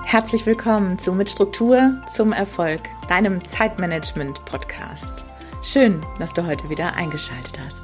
Herzlich willkommen zu Mit Struktur zum Erfolg, deinem Zeitmanagement-Podcast. Schön, dass du heute wieder eingeschaltet hast.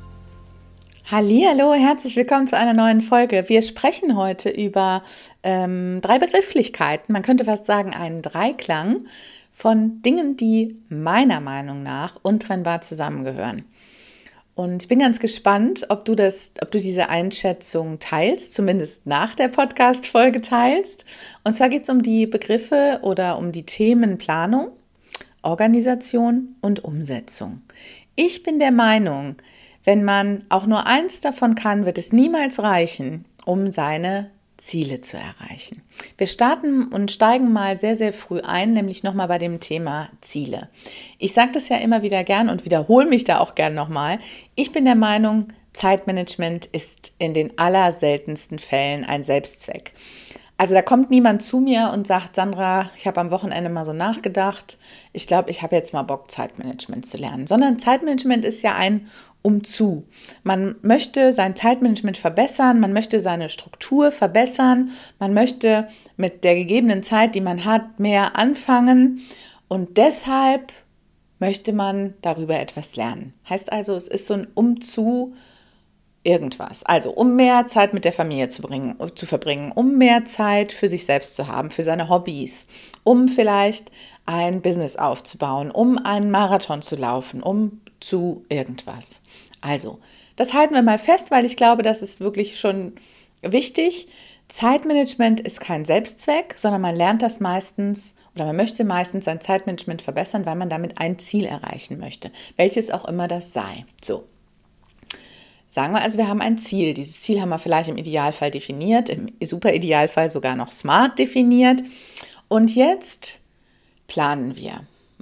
Hallihallo, herzlich willkommen zu einer neuen Folge. Wir sprechen heute über 3 Begrifflichkeiten, man könnte fast sagen einen Dreiklang von Dingen, die meiner Meinung nach untrennbar zusammengehören. Und ich bin ganz gespannt, ob du diese Einschätzung teilst, zumindest nach der Podcast-Folge teilst. Und zwar geht es um die Begriffe oder um die Themen Planung, Organisation und Umsetzung. Ich bin der Meinung, wenn man auch nur eins davon kann, wird es niemals reichen, um seine Ziele zu erreichen. Wir starten und steigen mal sehr, sehr früh ein, nämlich nochmal bei dem Thema Ziele. Ich sage das ja immer wieder gern und wiederhole mich da auch gern nochmal. Ich bin der Meinung, Zeitmanagement ist in den allerseltensten Fällen ein Selbstzweck. Also da kommt niemand zu mir und sagt, Sandra, ich habe am Wochenende mal so nachgedacht, ich glaube, ich habe jetzt mal Bock, Zeitmanagement zu lernen. Sondern Zeitmanagement ist ja ein Umzu. Man möchte sein Zeitmanagement verbessern, man möchte seine Struktur verbessern, man möchte mit der gegebenen Zeit, die man hat, mehr anfangen und deshalb möchte man darüber etwas lernen. Heißt also, es ist so ein Umzu irgendwas. Also um mehr Zeit mit der Familie zu verbringen, um mehr Zeit für sich selbst zu haben, für seine Hobbys, um vielleicht ein Business aufzubauen, um einen Marathon zu laufen, um zu irgendwas. Also, das halten wir mal fest, weil ich glaube, das ist wirklich schon wichtig. Zeitmanagement ist kein Selbstzweck, sondern man lernt das meistens oder man möchte meistens sein Zeitmanagement verbessern, weil man damit ein Ziel erreichen möchte, welches auch immer das sei. So. Sagen wir also, wir haben ein Ziel. Dieses Ziel haben wir vielleicht im Idealfall definiert, im Super-Idealfall sogar noch smart definiert. Und jetzt planen wir.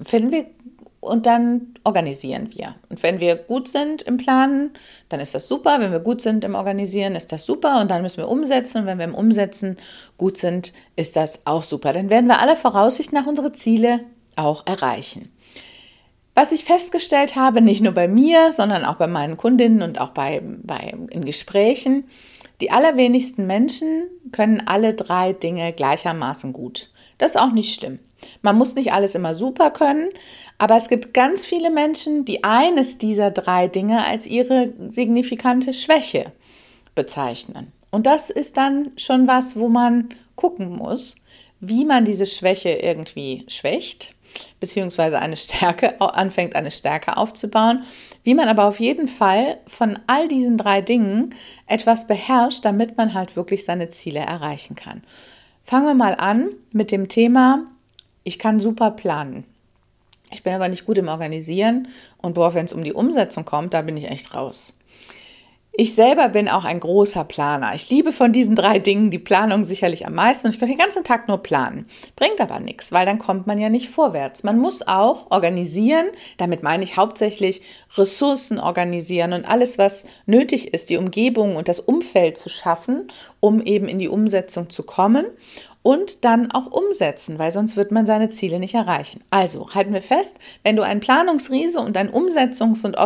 Und dann organisieren wir. Und wenn wir gut sind im Planen, dann ist das super. Wenn wir gut sind im Organisieren, ist das super. Und dann müssen wir umsetzen. Und wenn wir im Umsetzen gut sind, ist das auch super. Dann werden wir aller Voraussicht nach unsere Ziele auch erreichen. Was ich festgestellt habe, nicht nur bei mir, sondern auch bei meinen Kundinnen und auch in Gesprächen, die allerwenigsten Menschen können alle 3 Dinge gleichermaßen gut. Das ist auch nicht schlimm. Man muss nicht alles immer super können, aber es gibt ganz viele Menschen, die eines dieser 3 Dinge als ihre signifikante Schwäche bezeichnen. Und das ist dann schon was, wo man gucken muss, wie man diese Schwäche irgendwie schwächt, beziehungsweise eine Stärke aufzubauen, wie man aber auf jeden Fall von all diesen 3 Dingen etwas beherrscht, damit man halt wirklich seine Ziele erreichen kann. Fangen wir mal an mit dem Thema, ich kann super planen. Ich bin aber nicht gut im Organisieren und wenn es um die Umsetzung kommt, da bin ich echt raus. Ich selber bin auch ein großer Planer. Ich liebe von diesen 3 Dingen die Planung sicherlich am meisten und ich kann den ganzen Tag nur planen. Bringt aber nichts, weil dann kommt man ja nicht vorwärts. Man muss auch organisieren, damit meine ich hauptsächlich Ressourcen organisieren und alles, was nötig ist, die Umgebung und das Umfeld zu schaffen, um eben in die Umsetzung zu kommen. Und dann auch umsetzen, weil sonst wird man seine Ziele nicht erreichen. Also halten wir fest, wenn du ein Planungsriese und ein Umsetzungs- und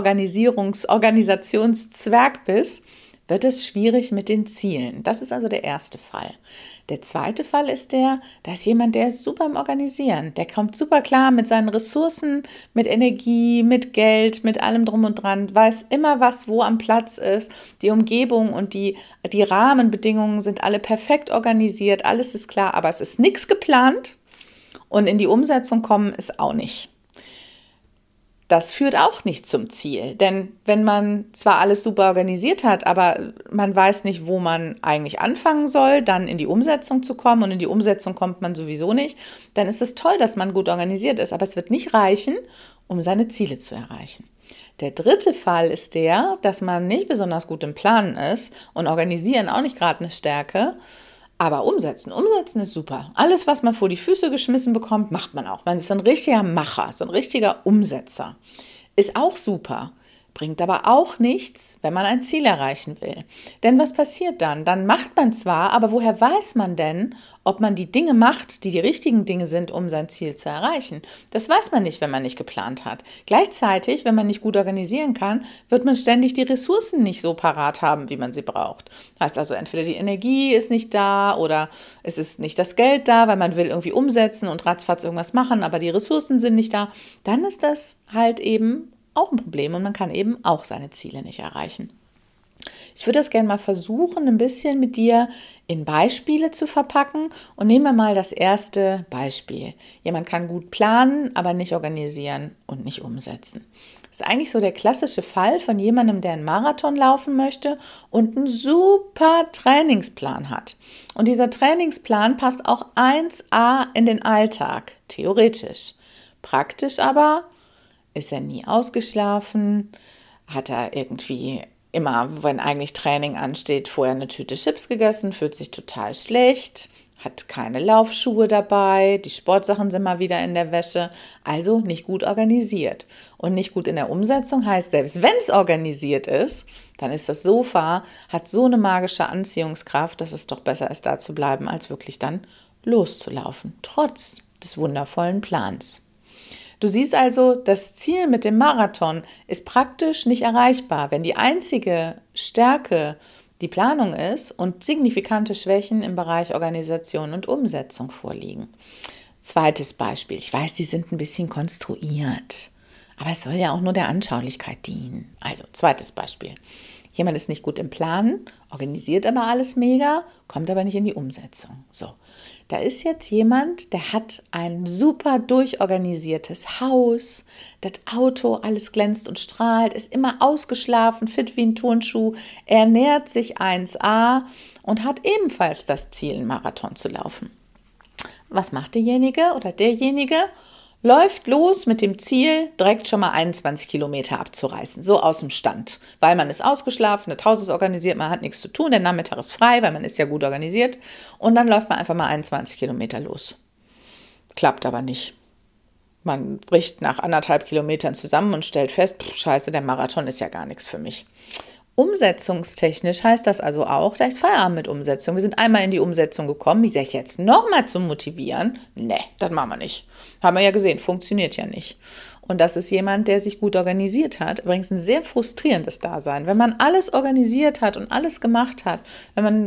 Organisationszwerg bist, wird es schwierig mit den Zielen. Das ist also der erste Fall. Der zweite Fall ist da ist jemand, der ist super im Organisieren. Der kommt super klar mit seinen Ressourcen, mit Energie, mit Geld, mit allem drum und dran, weiß immer, was wo am Platz ist. Die Umgebung und die Rahmenbedingungen sind alle perfekt organisiert, alles ist klar, aber es ist nichts geplant und in die Umsetzung kommen ist auch nicht. Das führt auch nicht zum Ziel, denn wenn man zwar alles super organisiert hat, aber man weiß nicht, wo man eigentlich anfangen soll, dann in die Umsetzung zu kommen und in die Umsetzung kommt man sowieso nicht, dann ist es toll, dass man gut organisiert ist, aber es wird nicht reichen, um seine Ziele zu erreichen. Der dritte Fall ist dass man nicht besonders gut im Planen ist und organisieren auch nicht gerade eine Stärke, aber umsetzen ist super. Alles, was man vor die Füße geschmissen bekommt, macht man auch. Man ist ein richtiger Macher, so ein richtiger Umsetzer. Ist auch super. Bringt aber auch nichts, wenn man ein Ziel erreichen will. Denn was passiert dann? Dann macht man zwar, aber woher weiß man denn, ob man die Dinge macht, die die richtigen Dinge sind, um sein Ziel zu erreichen? Das weiß man nicht, wenn man nicht geplant hat. Gleichzeitig, wenn man nicht gut organisieren kann, wird man ständig die Ressourcen nicht so parat haben, wie man sie braucht. Heißt also, entweder die Energie ist nicht da oder es ist nicht das Geld da, weil man will irgendwie umsetzen und ratzfatz irgendwas machen, aber die Ressourcen sind nicht da. Dann ist das halt eben auch ein Problem und man kann eben auch seine Ziele nicht erreichen. Ich würde das gerne mal versuchen, ein bisschen mit dir in Beispiele zu verpacken und nehmen wir mal das erste Beispiel. Jemand kann gut planen, aber nicht organisieren und nicht umsetzen. Das ist eigentlich so der klassische Fall von jemandem, der einen Marathon laufen möchte und einen super Trainingsplan hat. Und dieser Trainingsplan passt auch 1A in den Alltag, theoretisch. Praktisch aber ist er nie ausgeschlafen, hat er irgendwie immer, wenn eigentlich Training ansteht, vorher eine Tüte Chips gegessen, fühlt sich total schlecht, hat keine Laufschuhe dabei, die Sportsachen sind mal wieder in der Wäsche, also nicht gut organisiert. Und nicht gut in der Umsetzung heißt, selbst wenn es organisiert ist, dann ist das Sofa, hat so eine magische Anziehungskraft, dass es doch besser ist, da zu bleiben, als wirklich dann loszulaufen, trotz des wundervollen Plans. Du siehst also, das Ziel mit dem Marathon ist praktisch nicht erreichbar, wenn die einzige Stärke die Planung ist und signifikante Schwächen im Bereich Organisation und Umsetzung vorliegen. Zweites Beispiel. Ich weiß, die sind ein bisschen konstruiert, aber es soll ja auch nur der Anschaulichkeit dienen. Also, zweites Beispiel. Jemand ist nicht gut im Planen, organisiert aber alles mega, kommt aber nicht in die Umsetzung. So, da ist jetzt jemand, der hat ein super durchorganisiertes Haus, das Auto, alles glänzt und strahlt, ist immer ausgeschlafen, fit wie ein Turnschuh, ernährt sich 1A und hat ebenfalls das Ziel, einen Marathon zu laufen. Was macht derjenige oder derjenige? Läuft los mit dem Ziel, direkt schon mal 21 Kilometer abzureißen, so aus dem Stand. Weil man ist ausgeschlafen, das Haus ist organisiert, man hat nichts zu tun, der Nachmittag ist frei, weil man ist ja gut organisiert. Und dann läuft man einfach mal 21 Kilometer los. Klappt aber nicht. Man bricht nach 1,5 Kilometern zusammen und stellt fest, scheiße, der Marathon ist ja gar nichts für mich. Umsetzungstechnisch heißt das also auch, da ist Feierabend mit Umsetzung. Wir sind einmal in die Umsetzung gekommen, die sich jetzt nochmal zu motivieren. Nee, das machen wir nicht. Haben wir ja gesehen, funktioniert ja nicht. Und das ist jemand, der sich gut organisiert hat. Übrigens ein sehr frustrierendes Dasein. Wenn man alles organisiert hat und alles gemacht hat, wenn man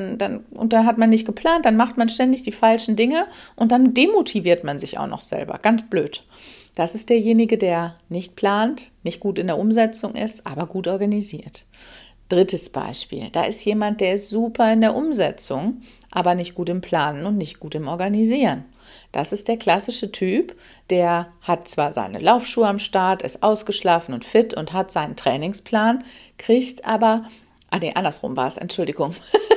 dann hat man nicht geplant, dann macht man ständig die falschen Dinge und dann demotiviert man sich auch noch selber. Ganz blöd. Das ist derjenige, der nicht plant, nicht gut in der Umsetzung ist, aber gut organisiert. Drittes Beispiel. Da ist jemand, der ist super in der Umsetzung, aber nicht gut im Planen und nicht gut im Organisieren. Das ist der klassische Typ, der hat zwar seine Laufschuhe am Start, ist ausgeschlafen und fit und hat seinen Trainingsplan, kriegt aber, andersrum war es, Entschuldigung.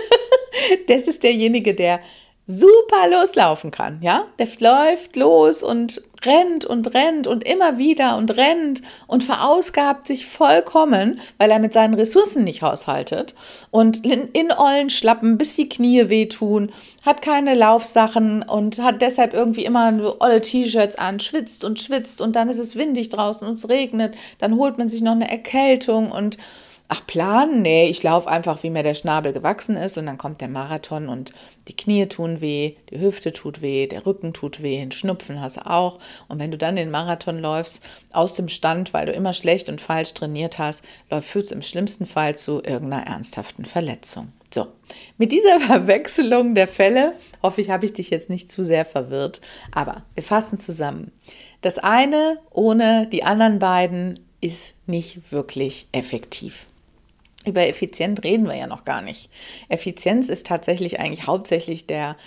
Das ist derjenige, der super loslaufen kann, ja? Der läuft los und rennt und immer wieder und rennt und verausgabt sich vollkommen, weil er mit seinen Ressourcen nicht haushaltet und in ollen Schlappen, bis die Knie wehtun, hat keine Laufsachen und hat deshalb irgendwie immer nur olle T-Shirts an, schwitzt und dann ist es windig draußen und es regnet, dann holt man sich noch eine Erkältung und planen? Nee, ich laufe einfach, wie mir der Schnabel gewachsen ist und dann kommt der Marathon und die Knie tun weh, die Hüfte tut weh, der Rücken tut weh, einen Schnupfen hast du auch. Und wenn du dann den Marathon läufst, aus dem Stand, weil du immer schlecht und falsch trainiert hast, führt es im schlimmsten Fall zu irgendeiner ernsthaften Verletzung. So, mit dieser Verwechslung der Fälle, hoffe ich, habe ich dich jetzt nicht zu sehr verwirrt, aber wir fassen zusammen. Das eine ohne die anderen beiden ist nicht wirklich effektiv. Über Effizienz reden wir ja noch gar nicht. Effizienz ist tatsächlich eigentlich hauptsächlich der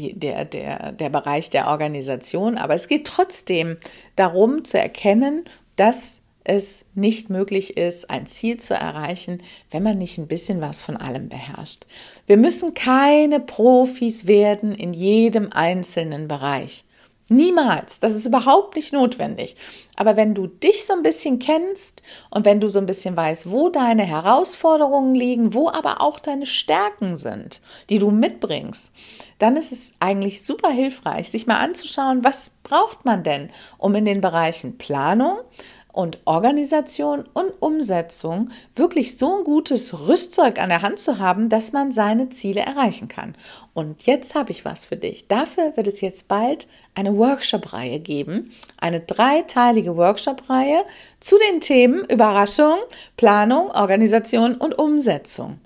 Bereich der Organisation, aber es geht trotzdem darum zu erkennen, dass es nicht möglich ist, ein Ziel zu erreichen, wenn man nicht ein bisschen was von allem beherrscht. Wir müssen keine Profis werden in jedem einzelnen Bereich. Niemals. Das ist überhaupt nicht notwendig. Aber wenn du dich so ein bisschen kennst und wenn du so ein bisschen weißt, wo deine Herausforderungen liegen, wo aber auch deine Stärken sind, die du mitbringst, dann ist es eigentlich super hilfreich, sich mal anzuschauen, was braucht man denn, um in den Bereichen Planung und Organisation und Umsetzung wirklich so ein gutes Rüstzeug an der Hand zu haben, dass man seine Ziele erreichen kann. Und jetzt habe ich was für dich. Dafür wird es jetzt bald eine Workshop-Reihe geben, eine 3-teilige Workshop-Reihe zu den Themen Überraschung, Planung, Organisation und Umsetzung.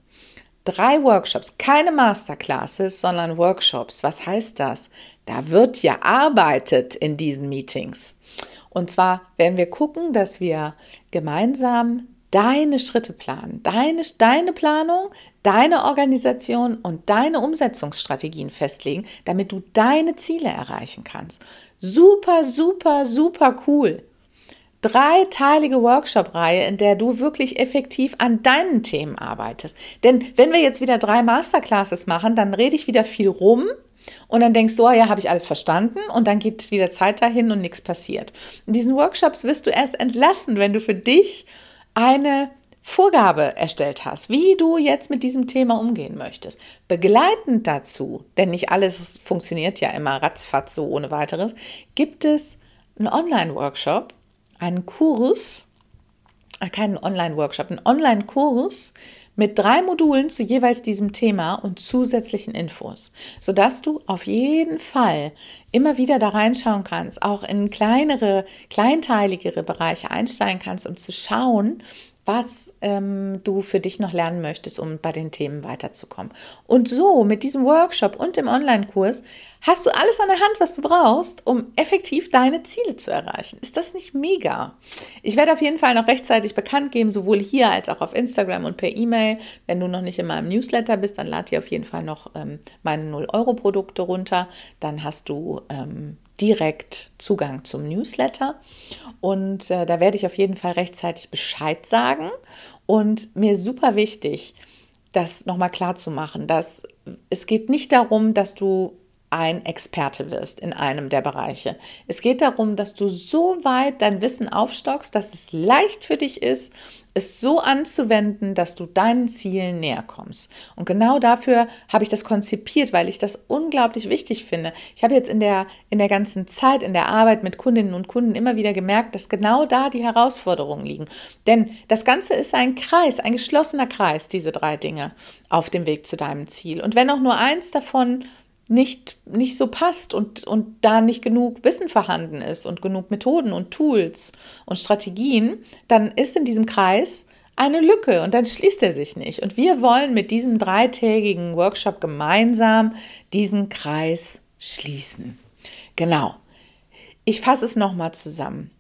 3 Workshops, keine Masterclasses, sondern Workshops. Was heißt das? Da wird ja arbeitet in diesen Meetings. Und zwar werden wir gucken, dass wir gemeinsam deine Schritte planen, deine Planung, deine Organisation und deine Umsetzungsstrategien festlegen, damit du deine Ziele erreichen kannst. Super, super, super cool. 3-teilige Workshop-Reihe, in der du wirklich effektiv an deinen Themen arbeitest. Denn wenn wir jetzt wieder 3 Masterclasses machen, dann rede ich wieder viel rum und dann denkst du, oh ja, habe ich alles verstanden und dann geht wieder Zeit dahin und nichts passiert. In diesen Workshops wirst du erst entlassen, wenn du für dich eine Vorgabe erstellt hast, wie du jetzt mit diesem Thema umgehen möchtest. Begleitend dazu, denn nicht alles funktioniert ja immer ratzfatz so ohne weiteres, gibt es einen Online-Workshop, einen Kurs, keinen Online-Workshop, einen Online-Kurs mit 3 Modulen zu jeweils diesem Thema und zusätzlichen Infos, sodass du auf jeden Fall immer wieder da reinschauen kannst, auch in kleinere, kleinteiligere Bereiche einsteigen kannst, um zu schauen, was du für dich noch lernen möchtest, um bei den Themen weiterzukommen. Und so mit diesem Workshop und dem Online-Kurs hast du alles an der Hand, was du brauchst, um effektiv deine Ziele zu erreichen. Ist das nicht mega? Ich werde auf jeden Fall noch rechtzeitig bekannt geben, sowohl hier als auch auf Instagram und per E-Mail. Wenn du noch nicht in meinem Newsletter bist, dann lad dir auf jeden Fall noch meine 0-Euro-Produkte runter. Dann hast du direkt Zugang zum Newsletter und da werde ich auf jeden Fall rechtzeitig Bescheid sagen und mir super wichtig, das nochmal klar zu machen, dass es geht nicht darum, dass du ein Experte wirst in einem der Bereiche. Es geht darum, dass du so weit dein Wissen aufstockst, dass es leicht für dich ist, es so anzuwenden, dass du deinen Zielen näher kommst. Und genau dafür habe ich das konzipiert, weil ich das unglaublich wichtig finde. Ich habe jetzt in der ganzen Zeit, in der Arbeit mit Kundinnen und Kunden immer wieder gemerkt, dass genau da die Herausforderungen liegen. Denn das Ganze ist ein Kreis, ein geschlossener Kreis, diese 3 Dinge auf dem Weg zu deinem Ziel. Und wenn auch nur eins davon nicht so passt und da nicht genug Wissen vorhanden ist und genug Methoden und Tools und Strategien, dann ist in diesem Kreis eine Lücke und dann schließt er sich nicht. Und wir wollen mit diesem 3-tägigen Workshop gemeinsam diesen Kreis schließen. Genau. Ich fasse es nochmal zusammen.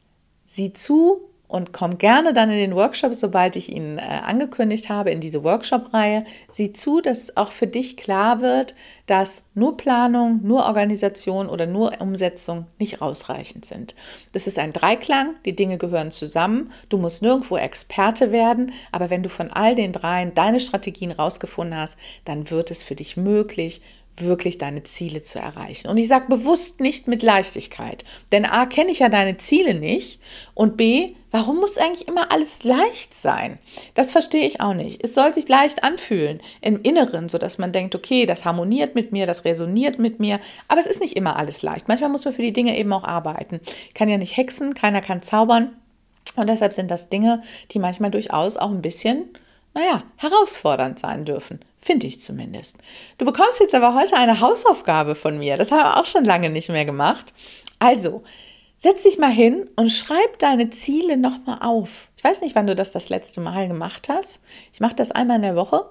Sieh zu und komm gerne dann in den Workshop, sobald ich ihn angekündigt habe, in diese Workshop-Reihe. Sieh zu, dass auch für dich klar wird, dass nur Planung, nur Organisation oder nur Umsetzung nicht ausreichend sind. Das ist ein Dreiklang, die Dinge gehören zusammen. Du musst nirgendwo Experte werden, aber wenn du von all den 3 deine Strategien rausgefunden hast, dann wird es für dich möglich, wirklich deine Ziele zu erreichen. Und ich sage bewusst nicht mit Leichtigkeit, denn A, kenne ich ja deine Ziele nicht und B, warum muss eigentlich immer alles leicht sein? Das verstehe ich auch nicht. Es soll sich leicht anfühlen im Inneren, sodass man denkt, okay, das harmoniert mit mir, das resoniert mit mir, aber es ist nicht immer alles leicht. Manchmal muss man für die Dinge eben auch arbeiten. Ich kann ja nicht hexen, keiner kann zaubern und deshalb sind das Dinge, die manchmal durchaus auch ein bisschen herausfordernd sein dürfen. Finde ich zumindest. Du bekommst jetzt aber heute eine Hausaufgabe von mir. Das habe ich auch schon lange nicht mehr gemacht. Also, setz dich mal hin und schreib deine Ziele nochmal auf. Ich weiß nicht, wann du das letzte Mal gemacht hast. Ich mache das einmal in der Woche.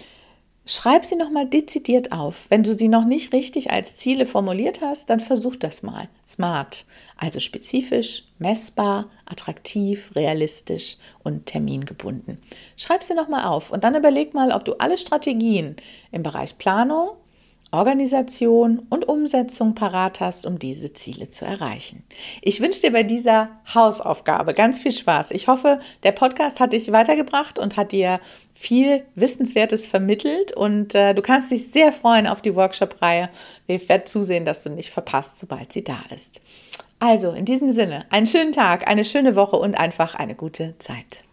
Schreib sie nochmal dezidiert auf. Wenn du sie noch nicht richtig als Ziele formuliert hast, dann versuch das mal. SMART, also spezifisch, messbar, attraktiv, realistisch und termingebunden. Schreib sie nochmal auf und dann überleg mal, ob du alle Strategien im Bereich Planung, Organisation und Umsetzung parat hast, um diese Ziele zu erreichen. Ich wünsche dir bei dieser Hausaufgabe ganz viel Spaß. Ich hoffe, der Podcast hat dich weitergebracht und hat dir viel Wissenswertes vermittelt und du kannst dich sehr freuen auf die Workshop-Reihe. Wir werden zusehen, dass du nicht verpasst, sobald sie da ist. Also in diesem Sinne, einen schönen Tag, eine schöne Woche und einfach eine gute Zeit.